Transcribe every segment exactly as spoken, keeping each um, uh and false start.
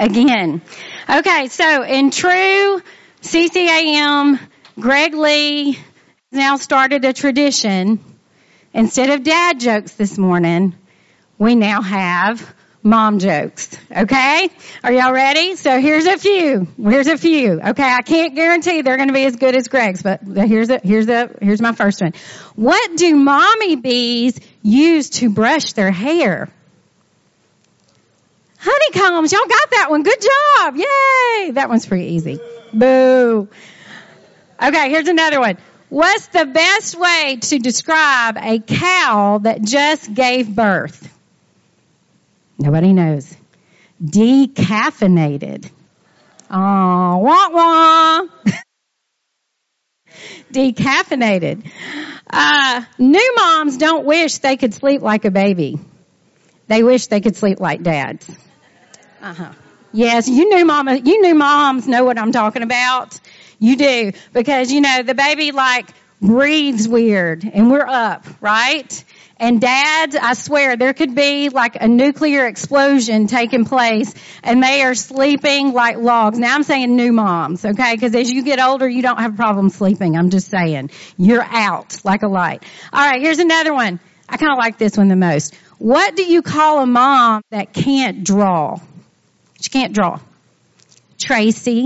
again. Okay, so in true C C A M, Greg Lee has now started a tradition. Instead of dad jokes this morning, we now have mom jokes. Okay? Are y'all ready? So here's a few. Here's a few. Okay, I can't guarantee they're going to be as good as Greg's, but here's a, here's a, here's my first one. What do mommy bees use to brush their hair? Honeycombs. Y'all got that one. Good job. Yay. That one's pretty easy. Boo. Okay, here's another one. What's the best way to describe a cow that just gave birth? Nobody knows. Decaffeinated. Oh, wah wah. Decaffeinated. Uh, new moms don't wish they could sleep like a baby. They wish they could sleep like dads. Uh-huh. Yes, you new mama, you new moms know what I'm talking about. You do. Because, you know, the baby like breathes weird and we're up, right? And dads, I swear, there could be like a nuclear explosion taking place and they are sleeping like logs. Now I'm saying new moms, okay? Because as you get older, you don't have a problem sleeping. I'm just saying. You're out like a light. All right, here's another one. I kind of like this one the most. What do you call a mom that can't draw? She can't draw. Tracy.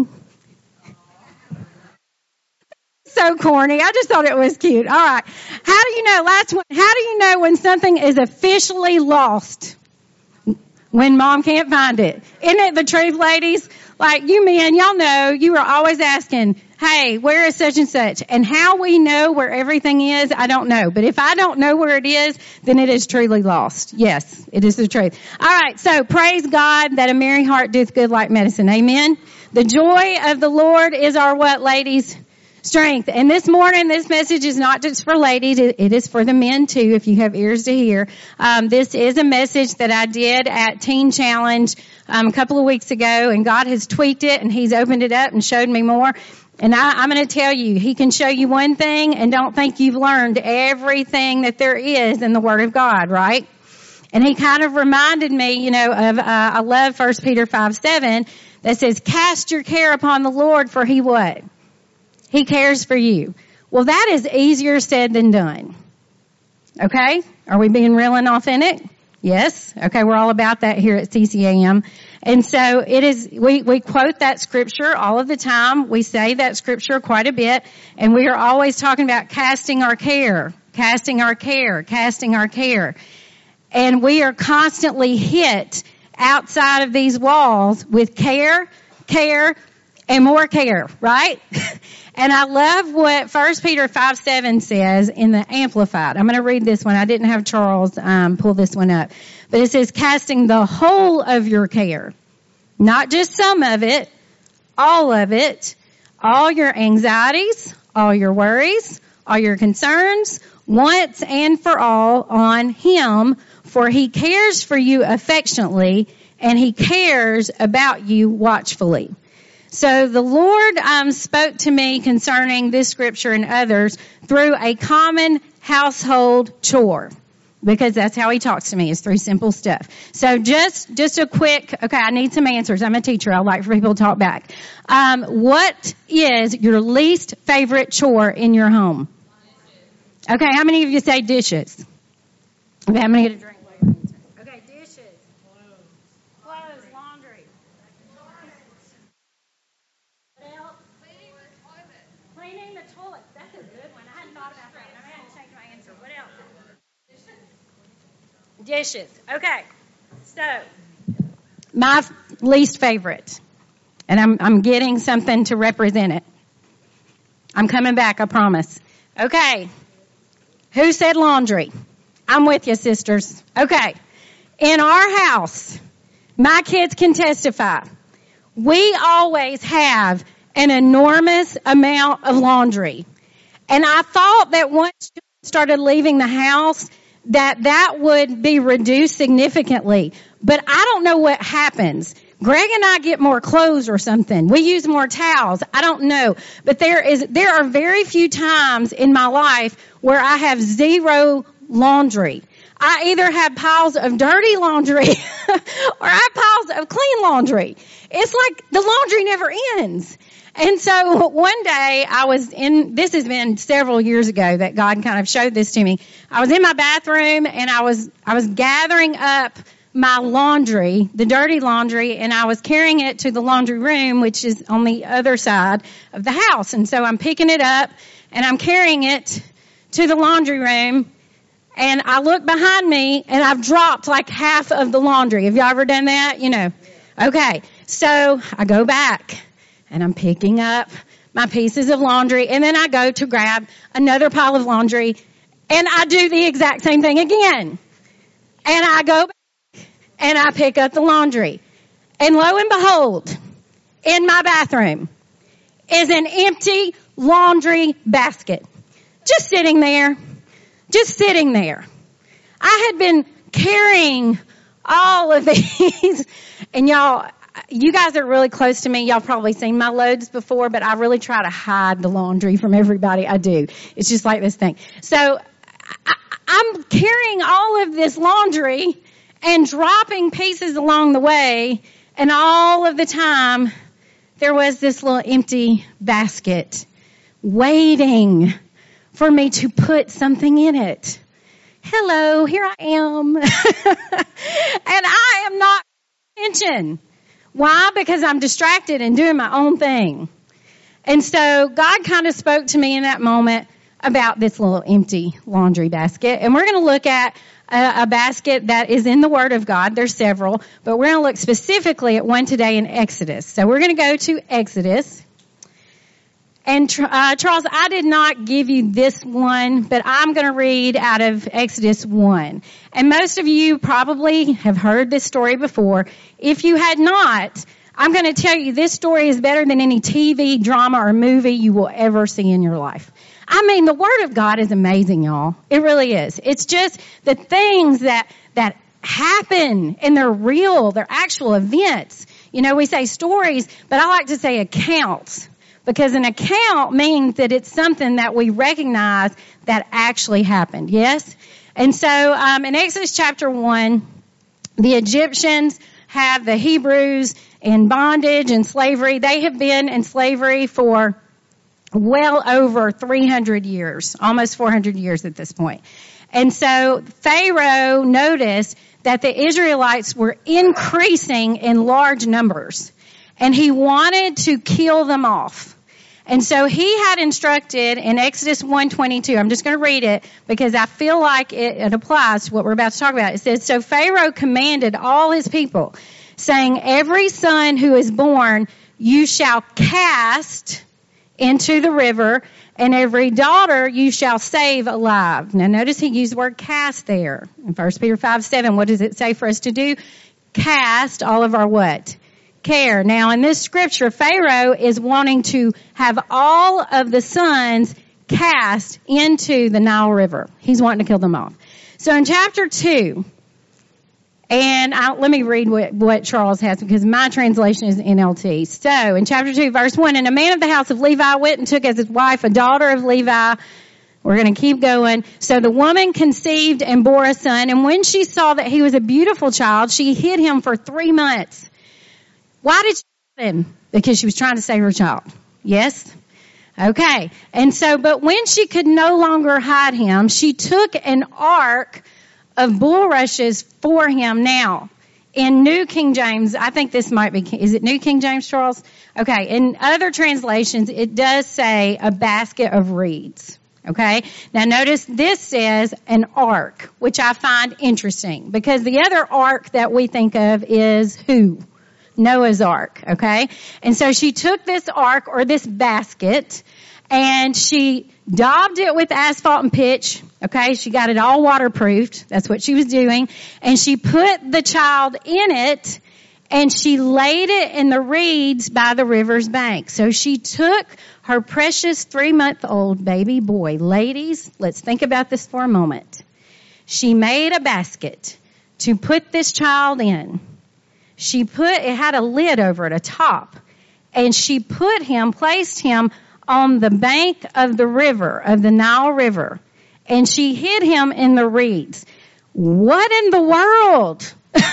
So corny. I just thought it was cute. All right. How do you know, last one, how do you know when something is officially lost? When mom can't find it. Isn't it the truth, ladies? Like you men, y'all know, you are always asking, hey, where is such and such? And how we know where everything is, I don't know. But if I don't know where it is, then it is truly lost. Yes, it is the truth. All right, so praise God that a merry heart doeth good like medicine. Amen. The joy of the Lord is our what, ladies? Strength. And this morning, this message is not just for ladies. It is for the men too, if you have ears to hear. Um, this is a message that I did at Teen Challenge um, a couple of weeks ago, and God has tweaked it, and He's opened it up and showed me more. And I, I'm going to tell you, He can show you one thing and don't think you've learned everything that there is in the Word of God, right? And He kind of reminded me, you know, of, uh, I love First Peter five seven that says, cast your care upon the Lord, for He what? He cares for you. Well, that is easier said than done. Okay? Are we being real and authentic? Yes. Okay, we're all about that here at C C A M. And so it is, we, we quote that scripture all of the time. We say that scripture quite a bit. And we are always talking about casting our care, casting our care, casting our care. And we are constantly hit outside of these walls with care, care, and more care, right? And I love what First Peter five seven says in the Amplified. I'm going to read this one. I didn't have Charles um, pull this one up. But it says, casting the whole of your care, not just some of it, all of it, all your anxieties, all your worries, all your concerns, once and for all on Him, for He cares for you affectionately, and He cares about you watchfully. So the Lord um, spoke to me concerning this scripture and others through a common household chore, because that's how He talks to me, is through simple stuff. So just just a quick, okay, I need some answers. I'm a teacher. I like for people to talk back. Um, what is your least favorite chore in your home? Okay, how many of you say dishes? Okay, how many get a drink? Okay, dishes. Clothes, laundry. Cleaning the toilet. That's a good one. I hadn't thought about that. I had to change my answer. What else? Dishes. Okay. So, my least favorite. And I'm, I'm getting something to represent it. I'm coming back, I promise. Okay. Who said laundry? I'm with you, sisters. Okay. In our house, my kids can testify. We always have an enormous amount of laundry. And I thought that once children started leaving the house, that that would be reduced significantly. But I don't know what happens. Greg and I get more clothes or something. We use more towels. I don't know. But there is, there are very few times in my life where I have zero laundry. I either have piles of dirty laundry or I have piles of clean laundry. It's like the laundry never ends. And so one day I was in, this has been several years ago that God kind of showed this to me. I was in my bathroom and I was, I was gathering up my laundry, the dirty laundry, and I was carrying it to the laundry room, which is on the other side of the house. And so I'm picking it up and I'm carrying it to the laundry room. And I look behind me and I've dropped like half of the laundry. Have y'all ever done that? You know. Okay. So I go back and I'm picking up my pieces of laundry, and then I go to grab another pile of laundry, and I do the exact same thing again. And I go back and I pick up the laundry. And lo and behold, in my bathroom is an empty laundry basket. Just sitting there. Just sitting there. I had been carrying all of these, and y'all, you guys are really close to me. Y'all probably seen my loads before, but I really try to hide the laundry from everybody. I do. It's just like this thing. So I, I'm carrying all of this laundry and dropping pieces along the way, and all of the time there was this little empty basket waiting for me to put something in it. Hello, here I am. And I am not paying attention. Why? Because I'm distracted and doing my own thing. And so God kind of spoke to me in that moment about this little empty laundry basket. And we're going to look at a, a basket that is in the Word of God. There's several, but we're going to look specifically at one today in Exodus. So we're going to go to Exodus. And uh, Charles, I did not give you this one, but I'm going to read out of Exodus one. And most of you probably have heard this story before. If you had not, I'm going to tell you this story is better than any T V, drama, or movie you will ever see in your life. I mean, the Word of God is amazing, y'all. It really is. It's just the things that that happen, and they're real. They're actual events. You know, we say stories, but I like to say accounts. Because an account means that it's something that we recognize that actually happened. Yes? And so um, in Exodus chapter one, the Egyptians have the Hebrews in bondage and slavery. They have been in slavery for well over three hundred years, almost four hundred years at this point. And so Pharaoh noticed that the Israelites were increasing in large numbers, and he wanted to kill them off. And so he had instructed in Exodus one twenty-two, I'm just going to read it because I feel like it, it applies to what we're about to talk about. It says, so Pharaoh commanded all his people, saying, every son who is born you shall cast into the river, and every daughter you shall save alive. Now notice he used the word cast there. In First Peter five seven, what does it say for us to do? Cast all of our what? Care. Now in this scripture, Pharaoh is wanting to have all of the sons cast into the Nile River. He's wanting to kill them off. So in chapter two, and I, let me read what, what Charles has because my translation is N L T. So in chapter two, verse one, and a man of the house of Levi went and took as his wife a daughter of Levi. We're going to keep going. So the woman conceived and bore a son, and when she saw that he was a beautiful child, she hid him for three months. Why did she hide him? Because she was trying to save her child. Yes? Okay. And so, but when she could no longer hide him, she took an ark of bulrushes for him. Now, in New King James, I think this might be, is it New King James, Charles? Okay. In other translations, it does say a basket of reeds. Okay. Now notice this says an ark, which I find interesting because the other ark that we think of is who? Noah's Ark, okay? And so she took this ark or this basket and she daubed it with asphalt and pitch, okay? She got it all waterproofed. That's what she was doing. And she put the child in it and she laid it in the reeds by the river's bank. So she took her precious three-month-old baby boy. Ladies, let's think about this for a moment. She made a basket to put this child in. She put, it had a lid over it, a top, and she put him, placed him on the bank of the river, of the Nile River, and she hid him in the reeds. What in the world?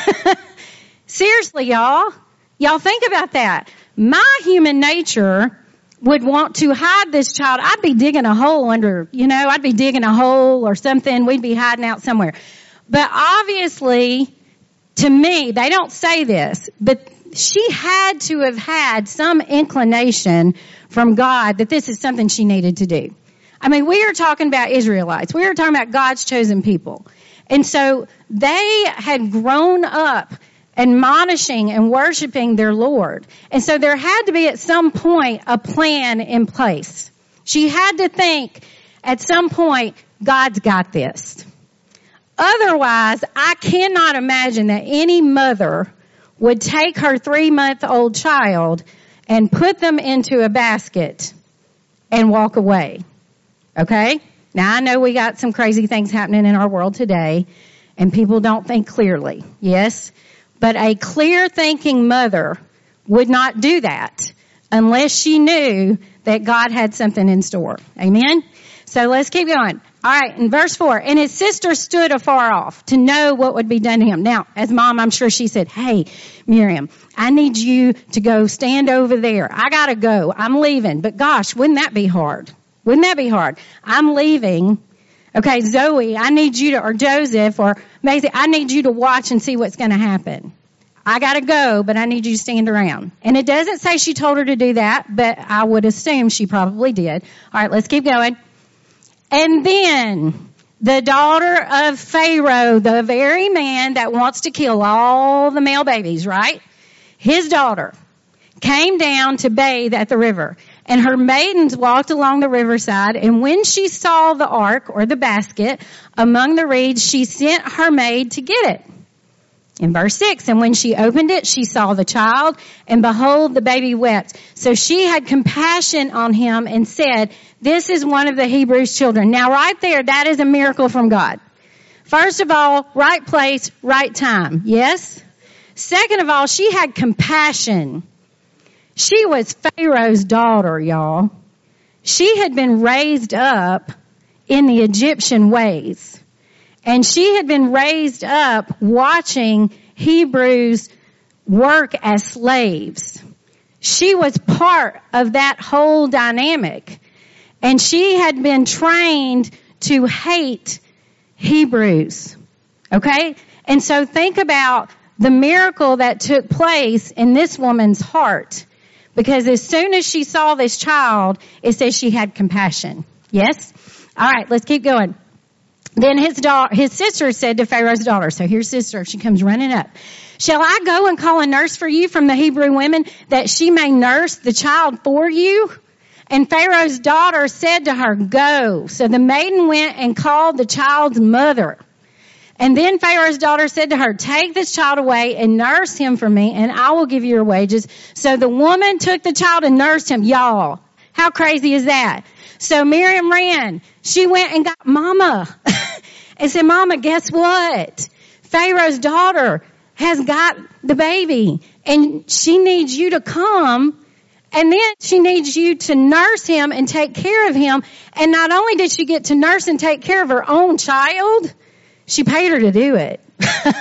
Seriously, y'all. Y'all think about that. My human nature would want to hide this child. I'd be digging a hole under, you know, I'd be digging a hole or something. We'd be hiding out somewhere. But obviously, to me, they don't say this, but she had to have had some inclination from God that this is something she needed to do. I mean, we are talking about Israelites. We are talking about God's chosen people. And so they had grown up admonishing and worshiping their Lord. And so there had to be at some point a plan in place. She had to think at some point, God's got this. Otherwise, I cannot imagine that any mother would take her three-month-old child and put them into a basket and walk away. Okay? Now, I know we got some crazy things happening in our world today, and people don't think clearly. Yes? But a clear-thinking mother would not do that unless she knew that God had something in store. Amen? So let's keep going. All right, in verse four, and his sister stood afar off to know what would be done to him. Now, as mom, I'm sure she said, hey, Miriam, I need you to go stand over there. I got to go. I'm leaving. But gosh, wouldn't that be hard? Wouldn't that be hard? I'm leaving. Okay, Zoe, I need you to, or Joseph, or Maisie, I need you to watch and see what's going to happen. I got to go, but I need you to stand around. And it doesn't say she told her to do that, but I would assume she probably did. All right, let's keep going. And then the daughter of Pharaoh, the very man that wants to kill all the male babies, right? His daughter came down to bathe at the river. And her maidens walked along the riverside, and when she saw the ark, or the basket, among the reeds, she sent her maid to get it. In verse six, and when she opened it, she saw the child, and behold, the baby wept. So she had compassion on him and said, this is one of the Hebrews' children. Now right there, that is a miracle from God. First of all, right place, right time. Yes? Second of all, she had compassion. She was Pharaoh's daughter, y'all. She had been raised up in the Egyptian ways. And she had been raised up watching Hebrews work as slaves. She was part of that whole dynamic. And she had been trained to hate Hebrews. Okay? And so think about the miracle that took place in this woman's heart. Because as soon as she saw this child, it says she had compassion. Yes? All right, let's keep going. Then his daughter, his sister said to Pharaoh's daughter, so here's sister, she comes running up. Shall I go and call a nurse for you from the Hebrew women that she may nurse the child for you? And Pharaoh's daughter said to her, go. So the maiden went and called the child's mother. And then Pharaoh's daughter said to her, take this child away and nurse him for me, and I will give you your wages. So the woman took the child and nursed him. Y'all, how crazy is that? So Miriam ran. She went and got Mama and said, Mama, guess what? Pharaoh's daughter has got the baby, and she needs you to come. And then she needs you to nurse him and take care of him. And not only did she get to nurse and take care of her own child, she paid her to do it. Isn't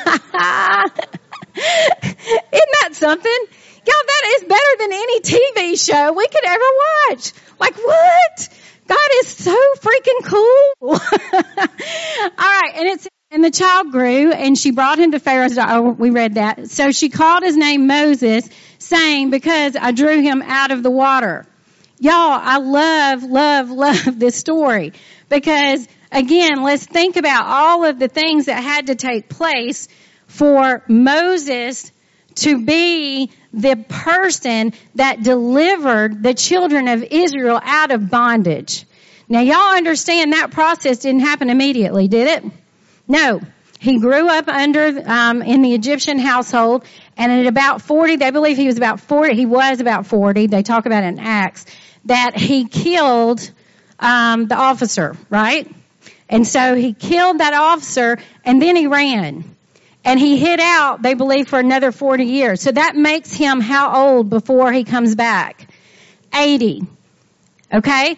that something? Y'all, that is better than any T V show we could ever watch. Like, what? God is so freaking cool. All right, and it's and the child grew, and she brought him to Pharaoh's daughter. Oh, we read that. So she called his name Moses, saying, because I drew him out of the water. Y'all, I love, love, love this story. Because, again, let's think about all of the things that had to take place for Moses to be the person that delivered the children of Israel out of bondage. Now, y'all understand that process didn't happen immediately, did it? No. He grew up under, um, in the Egyptian household, and at about forty, they believe he was about forty, he was about forty, they talk about it in Acts, that he killed, um, the officer, right? And so he killed that officer, and then he ran. And he hid out, they believe, for another forty years. So that makes him how old before he comes back? eighty. Okay?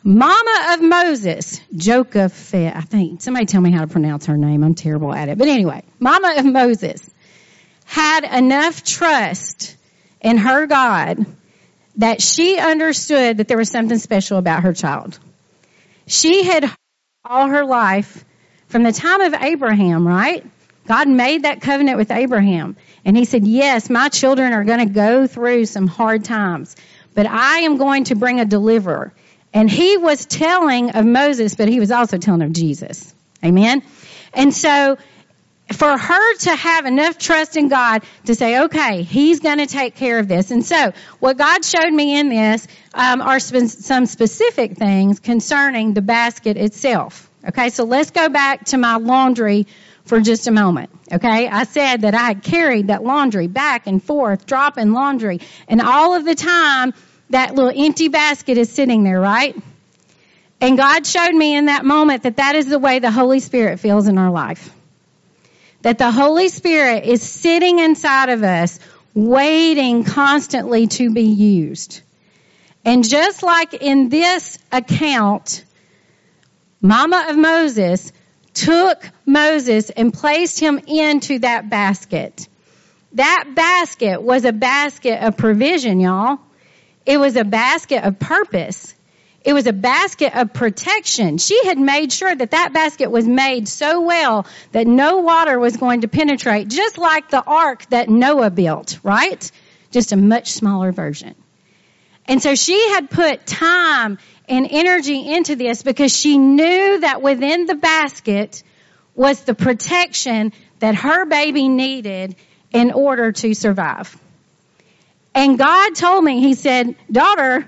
Mama of Moses, Jochebed, I think. Somebody tell me how to pronounce her name. I'm terrible at it. But anyway, Mama of Moses had enough trust in her God that she understood that there was something special about her child. She had all her life from the time of Abraham, right? God made that covenant with Abraham. And he said, yes, my children are going to go through some hard times, but I am going to bring a deliverer. And he was telling of Moses, but he was also telling of Jesus. Amen? And so for her to have enough trust in God to say, okay, he's going to take care of this. And so what God showed me in this um, are sp- some specific things concerning the basket itself. Okay, so let's go back to my laundry for just a moment. Okay, I said that I had carried that laundry back and forth, dropping laundry, and all of the time that little empty basket is sitting there, right? And God showed me in that moment that that is the way the Holy Spirit feels in our life. That the Holy Spirit is sitting inside of us, waiting constantly to be used. And just like in this account, Mama of Moses took Moses and placed him into that basket. That basket was a basket of provision, y'all. It was a basket of purpose. It was a basket of protection. She had made sure that that basket was made so well that no water was going to penetrate, just like the ark that Noah built, right? Just a much smaller version. And so she had put time and energy into this because she knew that within the basket was the protection that her baby needed in order to survive. And God told me, he said, daughter,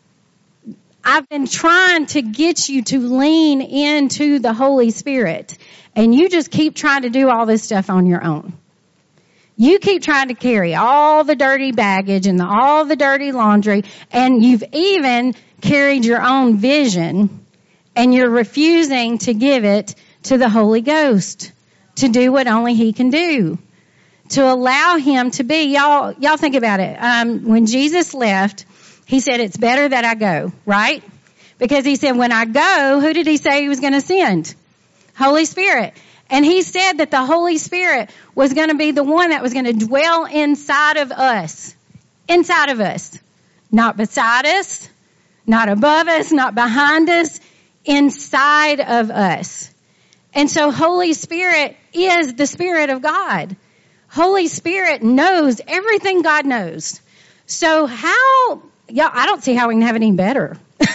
I've been trying to get you to lean into the Holy Spirit, and you just keep trying to do all this stuff on your own. You keep trying to carry all the dirty baggage and the, all the dirty laundry, and you've even carried your own vision, and you're refusing to give it to the Holy Ghost to do what only He can do, to allow Him to be. Y'all, y'all think about it. Um, when Jesus left, He said, it's better that I go, right? Because He said, when I go, who did He say He was going to send? Holy Spirit. And He said that the Holy Spirit was going to be the one that was going to dwell inside of us. Inside of us. Not beside us. Not above us. Not behind us. Inside of us. And so Holy Spirit is the Spirit of God. Holy Spirit knows everything God knows. So how... Yeah, I don't see how we can have it any better.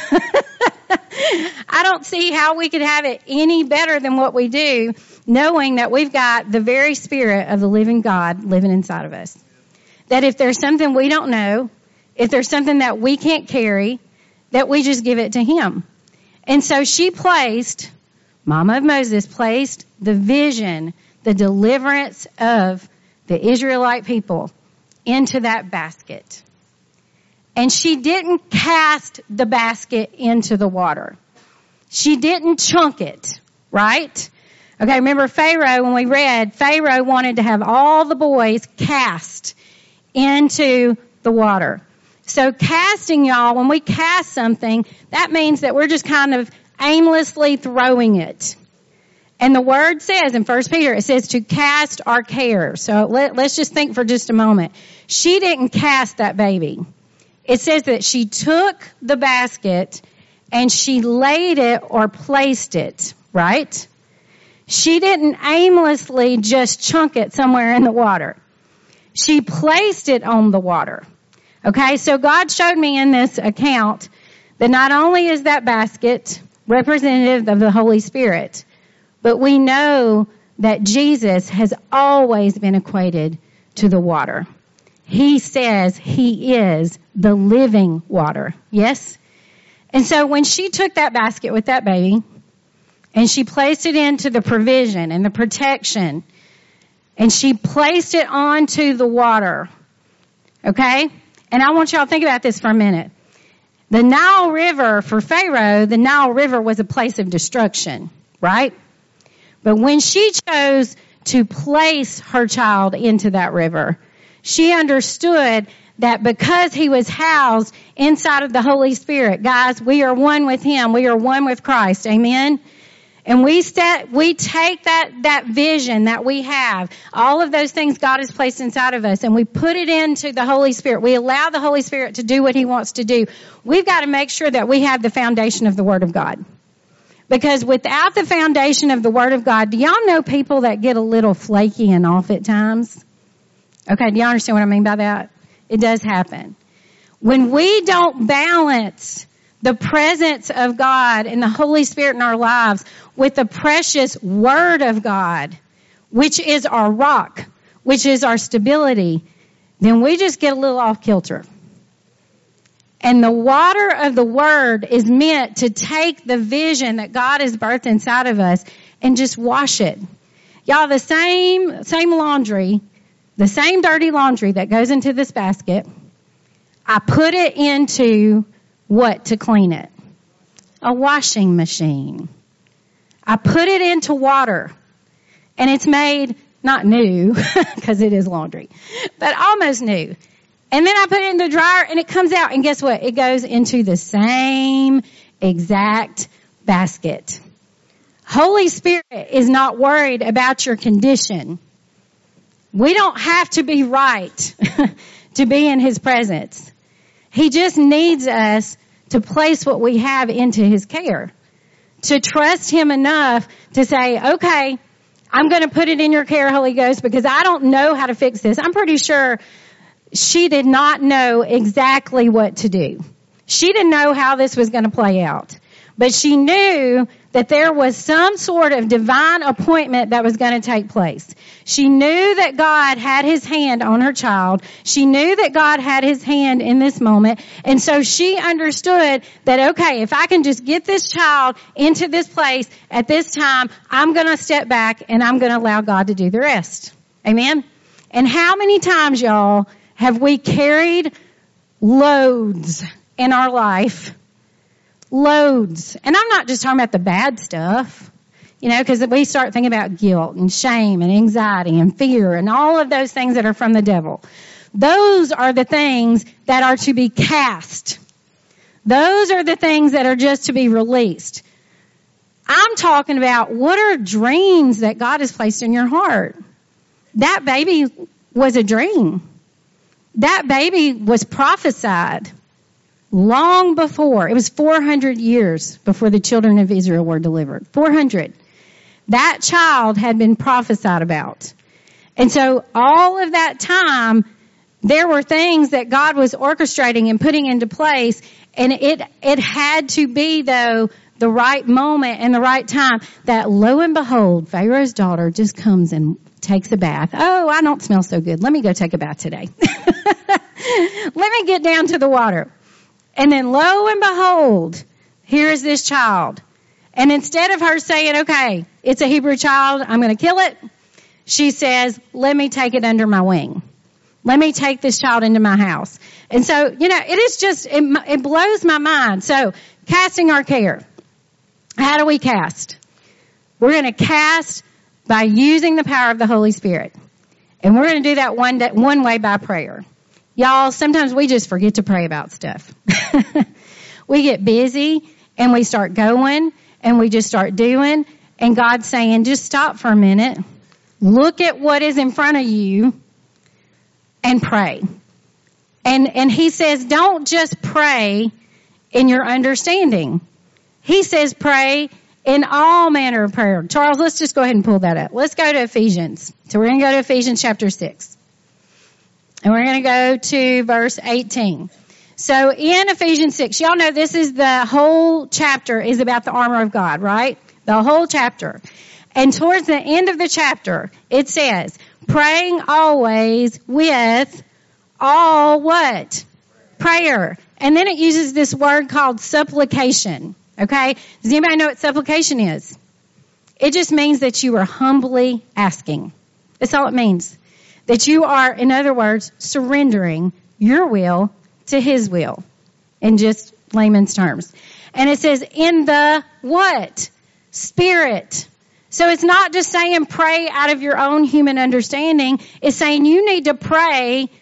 I don't see how we could have it any better than what we do, knowing that we've got the very Spirit of the living God living inside of us. That if there's something we don't know, if there's something that we can't carry, that we just give it to Him. And so she placed, Mama of Moses placed the vision, the deliverance of the Israelite people into that basket. And she didn't cast the basket into the water. She didn't chunk it, right? Okay, remember Pharaoh, when we read, Pharaoh wanted to have all the boys cast into the water. So casting, y'all, when we cast something, that means that we're just kind of aimlessly throwing it. And the word says in First Peter, it says to cast our cares. So let, let's just think for just a moment. She didn't cast that baby. It says that she took the basket and she laid it or placed it, right? She didn't aimlessly just chunk it somewhere in the water. She placed it on the water. Okay, so God showed me in this account that not only is that basket representative of the Holy Spirit, but we know that Jesus has always been equated to the water. He says He is the living water. Yes? And so when she took that basket with that baby and she placed it into the provision and the protection and she placed it onto the water, okay? And I want y'all to think about this for a minute. The Nile River, for Pharaoh, the Nile River was a place of destruction, right? But when she chose to place her child into that river, she understood that because he was housed inside of the Holy Spirit, guys, we are one with him. We are one with Christ. Amen. And we set, we take that, that vision that we have, all of those things God has placed inside of us, and we put it into the Holy Spirit. We allow the Holy Spirit to do what he wants to do. We've got to make sure that we have the foundation of the Word of God. Because without the foundation of the Word of God, do y'all know people that get a little flaky and off at times? Okay, do y'all understand what I mean by that? It does happen. When we don't balance the presence of God and the Holy Spirit in our lives with the precious Word of God, which is our rock, which is our stability, then we just get a little off kilter. And the water of the Word is meant to take the vision that God has birthed inside of us and just wash it. Y'all, the same, same laundry, the same dirty laundry that goes into this basket, I put it into what to clean it? A washing machine. I put it into water, and it's made not new, because it is laundry, but almost new. And then I put it in the dryer, and it comes out, and guess what? It goes into the same exact basket. Holy Spirit is not worried about your condition. We don't have to be right to be in his presence. He just needs us to place what we have into his care. To trust him enough to say, okay, I'm going to put it in your care, Holy Ghost, because I don't know how to fix this. I'm pretty sure she did not know exactly what to do. She didn't know how this was going to play out. But she knew that there was some sort of divine appointment that was going to take place. She knew that God had his hand on her child. She knew that God had his hand in this moment. And so she understood that, okay, if I can just get this child into this place at this time, I'm going to step back and I'm going to allow God to do the rest. Amen? And how many times, y'all, have we carried loads in our life? Loads. And I'm not just talking about the bad stuff, you know, because we start thinking about guilt and shame and anxiety and fear and all of those things that are from the devil. Those are the things that are to be cast. Those are the things that are just to be released. I'm talking about what are dreams that God has placed in your heart. That baby was a dream. That baby was prophesied. Long before, it was four hundred years before the children of Israel were delivered. four hundred. That child had been prophesied about. And so all of that time, there were things that God was orchestrating and putting into place. And it, it had to be, though, the right moment and the right time that, lo and behold, Pharaoh's daughter just comes and takes a bath. Oh, I don't smell so good. Let me go take a bath today. Let me get down to the water. And then lo and behold, here is this child. And instead of her saying, okay, it's a Hebrew child, I'm going to kill it, she says, let me take it under my wing. Let me take this child into my house. And so, you know, it is just, it, it blows my mind. So, casting our care. How do we cast? We're going to cast by using the power of the Holy Spirit. And we're going to do that one, day, one way by prayer. Y'all, sometimes we just forget to pray about stuff. We get busy and we start going and we just start doing. And God's saying, just stop for a minute. Look at what is in front of you and pray. And, and he says, don't just pray in your understanding. He says, pray in all manner of prayer. Charles, let's just go ahead and pull that up. Let's go to Ephesians. So we're going to go to Ephesians chapter six. And we're going to go to verse eighteen. So in Ephesians six, y'all know this is the whole chapter is about the armor of God, right? The whole chapter. And towards the end of the chapter, it says, praying always with all what? Prayer. And then it uses this word called supplication. Okay? Does anybody know what supplication is? It just means that you are humbly asking. That's all it means. That you are, in other words, surrendering your will to his will. In just layman's terms. And it says, in the what? Spirit. So it's not just saying pray out of your own human understanding. It's saying you need to pray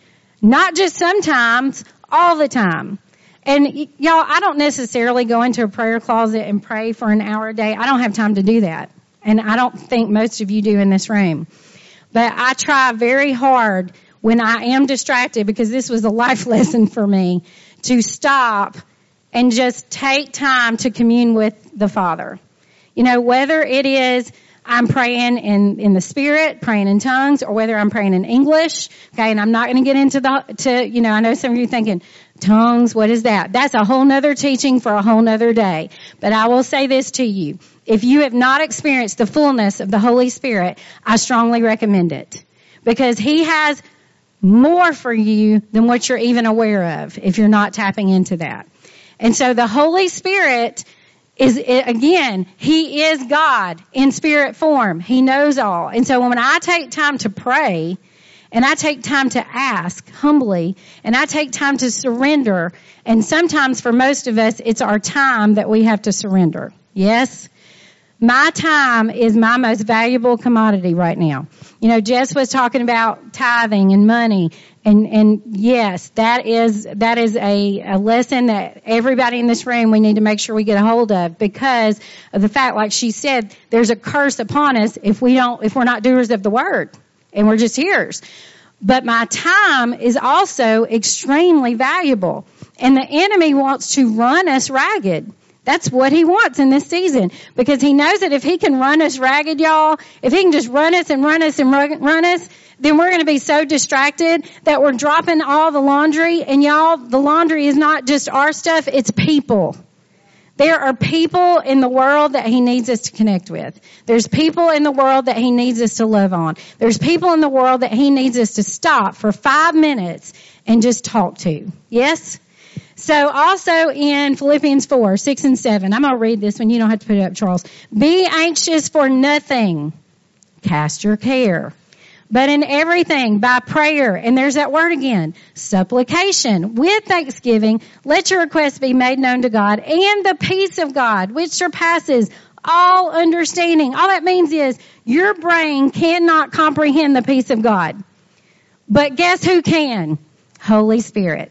Not just sometimes, all the time. And y- y'all, I don't necessarily go into a prayer closet and pray for an hour a day. I don't have time to do that. And I don't think most of you do in this room. But I try very hard when I am distracted, because this was a life lesson for me, to stop and just take time to commune with the Father. You know, whether it is I'm praying in, in the Spirit, praying in tongues, or whether I'm praying in English, okay, and I'm not going to get into the, to, you know, I know some of you thinking, tongues, what is that? That's a whole nother teaching for a whole nother day. But I will say this to you. If you have not experienced the fullness of the Holy Spirit, I strongly recommend it. Because He has more for you than what you're even aware of if you're not tapping into that. And so the Holy Spirit is, again, He is God in spirit form. He knows all. And so when I take time to pray, and I take time to ask humbly, and I take time to surrender, and sometimes for most of us, it's our time that we have to surrender. Yes? My time is my most valuable commodity right now. You know, Jess was talking about tithing and money, and, and yes, that is, that is a, a lesson that everybody in this room, we need to make sure we get a hold of, because of the fact, like she said, there's a curse upon us if we don't, if we're not doers of the word, and we're just hearers. But my time is also extremely valuable, and the enemy wants to run us ragged. That's what he wants in this season, because he knows that if he can run us ragged, y'all, if he can just run us and run us and run, run us, then we're going to be so distracted that we're dropping all the laundry. And y'all, the laundry is not just our stuff, it's people. There are people in the world that he needs us to connect with. There's people in the world that he needs us to love on. There's people in the world that he needs us to stop for five minutes and just talk to. Yes? So also in Philippians four, six and seven, I'm going to read this one. You don't have to put it up, Charles. Be anxious for nothing. Cast your care. But in everything, by prayer, and there's that word again, supplication, with thanksgiving, let your requests be made known to God, and the peace of God, which surpasses all understanding. All that means is your brain cannot comprehend the peace of God. But guess who can? Holy Spirit.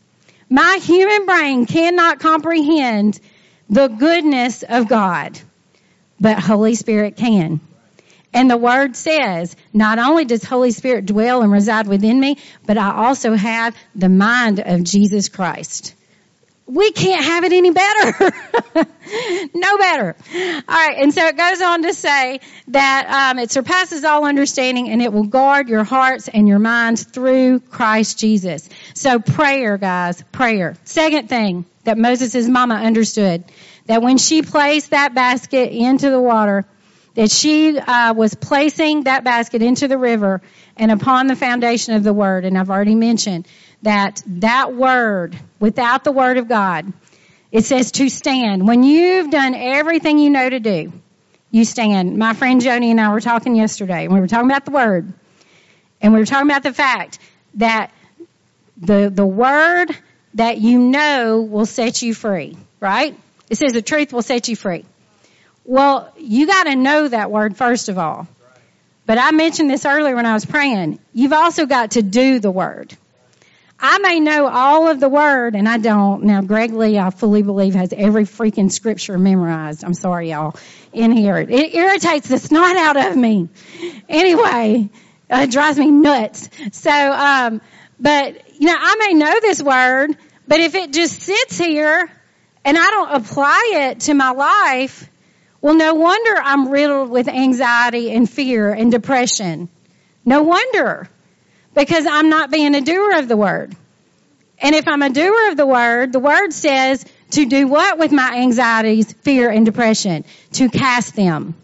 My human brain cannot comprehend the goodness of God, but Holy Spirit can. And the Word says, not only does Holy Spirit dwell and reside within me, but I also have the mind of Jesus Christ. We can't have it any better. No better. All right. And so it goes on to say that um, it surpasses all understanding, and it will guard your hearts and your minds through Christ Jesus. So prayer, guys, prayer. Second thing that Moses' mama understood, that when she placed that basket into the water, that she uh, was placing that basket into the river and upon the foundation of the Word. And I've already mentioned that that Word, without the Word of God, it says to stand. When you've done everything you know to do, you stand. My friend Joni and I were talking yesterday, and we were talking about the Word. And we were talking about the fact that the the Word that you know will set you free, right? It says the truth will set you free. Well, you got to know that Word first of all. But I mentioned this earlier when I was praying. You've also got to do the Word. I may know all of the Word, and I don't. Now, Greg Lee, I fully believe, has every freaking scripture memorized. I'm sorry, y'all, in here. It irritates the snot out of me. Anyway, it drives me nuts. So, um, but, you know, I may know this Word, but if it just sits here and I don't apply it to my life, well, no wonder I'm riddled with anxiety and fear and depression. No wonder. Because I'm not being a doer of the Word. And if I'm a doer of the Word, the Word says to do what with my anxieties, fear, and depression? To cast them.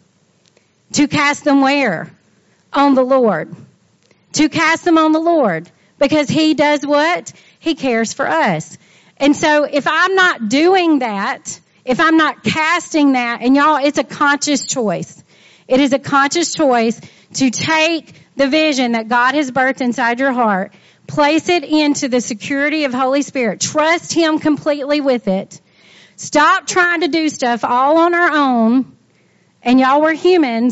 To cast them where? On the Lord. To cast them on the Lord. Because He does what? He cares for us. And so if I'm not doing that, if I'm not casting that, and y'all, it's a conscious choice. It is a conscious choice to take the vision that God has birthed inside your heart, place it into the security of Holy Spirit, trust Him completely with it, stop trying to do stuff all on our own, and y'all, we're humans,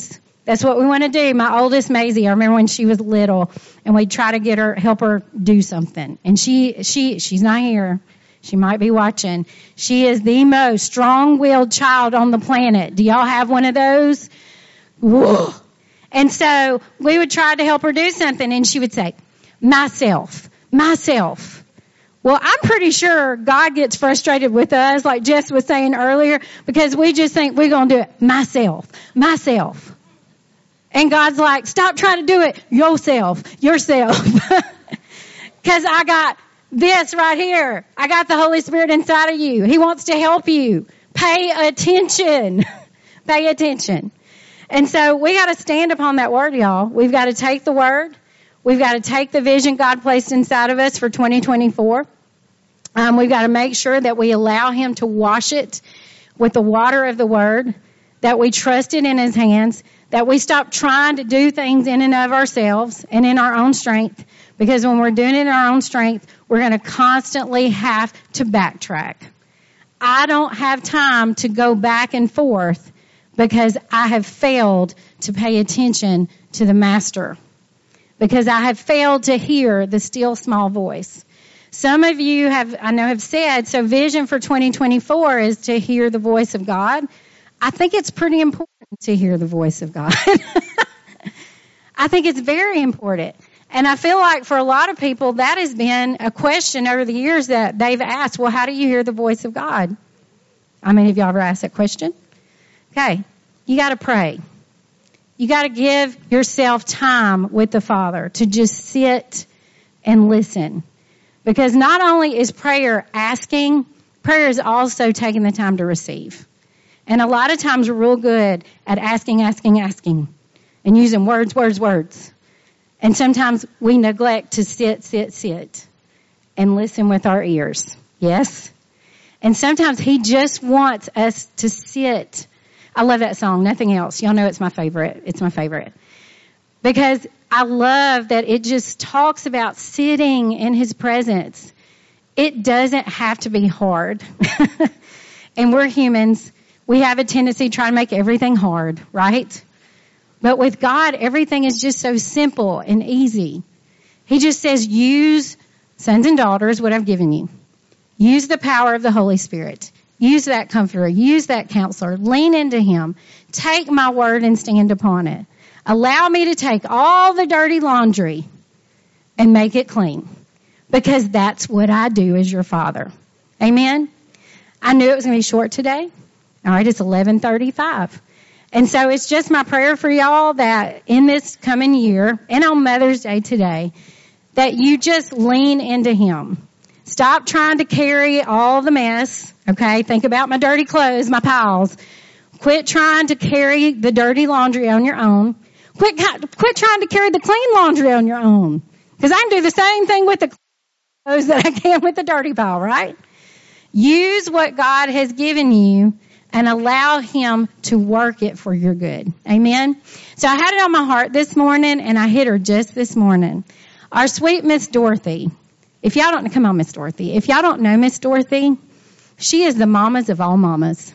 That's what we want to do. My oldest, Maisie, I remember when she was little, and we'd try to get her, help her do something. And she, she, she's not here. She might be watching. She is the most strong-willed child on the planet. Do y'all have one of those? Whoa. And so we would try to help her do something, and she would say, myself, myself. Well, I'm pretty sure God gets frustrated with us, like Jess was saying earlier, because we just think we're going to do it myself, myself. And God's like, stop trying to do it yourself, yourself. Because I got this right here. I got the Holy Spirit inside of you. He wants to help you. Pay attention. Pay attention. And so we got to stand upon that word, y'all. We've got to take the word. We've got to take the vision God placed inside of us for twenty twenty-four. Um, we've got to make sure that we allow Him to wash it with the water of the word, that we trust it in His hands, that we stop trying to do things in and of ourselves and in our own strength, because when we're doing it in our own strength, we're going to constantly have to backtrack. I don't have time to go back and forth because I have failed to pay attention to the Master, because I have failed to hear the still small voice. Some of you have, I know, have said, so vision for twenty twenty-four is to hear the voice of God. I think it's pretty important to hear the voice of God. I think it's very important. And I feel like for a lot of people, that has been a question over the years that they've asked, well, how do you hear the voice of God? I mean, have y'all ever asked that question? Okay, you got to pray. You got to give yourself time with the Father to just sit and listen. Because not only is prayer asking, prayer is also taking the time to receive. And a lot of times we're real good at asking, asking, asking, and using words, words, words. And sometimes we neglect to sit, sit, sit, and listen with our ears. Yes? And sometimes He just wants us to sit. I love that song, Nothing Else. Y'all know it's my favorite. It's my favorite. Because I love that it just talks about sitting in His presence. It doesn't have to be hard. And we're humans. We have a tendency to try to make everything hard, right? But with God, everything is just so simple and easy. He just says, use, sons and daughters, what I've given you. Use the power of the Holy Spirit. Use that comforter. Use that counselor. Lean into Him. Take my word and stand upon it. Allow me to take all the dirty laundry and make it clean. Because that's what I do as your Father. Amen? I knew it was going to be short today. All right, it's eleven thirty-five. And so it's just my prayer for y'all that in this coming year and on Mother's Day today, that you just lean into Him. Stop trying to carry all the mess. Okay, think about my dirty clothes, my piles. Quit trying to carry the dirty laundry on your own. Quit, quit trying to carry the clean laundry on your own. Because I can do the same thing with the clothes that I can with the dirty pile, right? Use what God has given you and allow Him to work it for your good. Amen? So I had it on my heart this morning, and I hit her just this morning. Our sweet Miss Dorothy. If y'all don't, come on, Miss Dorothy. If y'all don't know Miss Dorothy, she is the mamas of all mamas.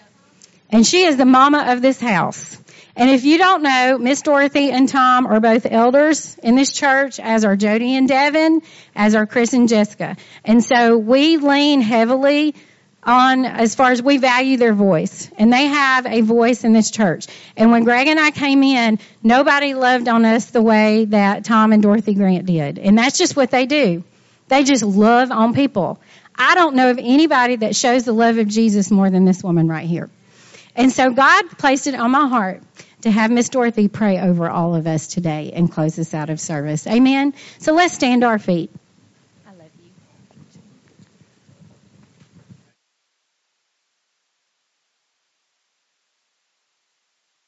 And she is the mama of this house. And if you don't know, Miss Dorothy and Tom are both elders in this church, as are Jody and Devin, as are Chris and Jessica. And so we lean heavily on, as far as we value their voice. And they have a voice in this church. And when Greg and I came in, nobody loved on us the way that Tom and Dorothy Grant did. And that's just what they do. They just love on people. I don't know of anybody that shows the love of Jesus more than this woman right here. And so God placed it on my heart to have Miss Dorothy pray over all of us today and close us out of service. Amen? So let's stand to our feet.